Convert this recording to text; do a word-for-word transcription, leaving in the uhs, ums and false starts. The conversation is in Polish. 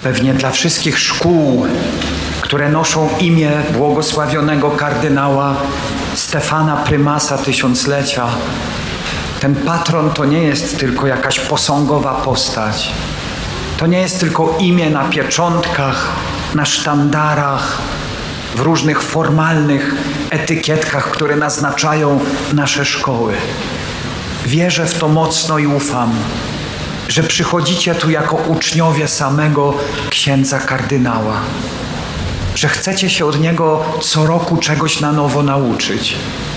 pewnie dla wszystkich szkół, które noszą imię błogosławionego kardynała Stefana Prymasa Tysiąclecia, ten patron to nie jest tylko jakaś posągowa postać. To nie jest tylko imię na pieczątkach, na sztandarach, w różnych formalnych etykietkach, które naznaczają nasze szkoły. Wierzę w to mocno i ufam, że przychodzicie tu jako uczniowie samego księdza kardynała, że chcecie się od niego co roku czegoś na nowo nauczyć,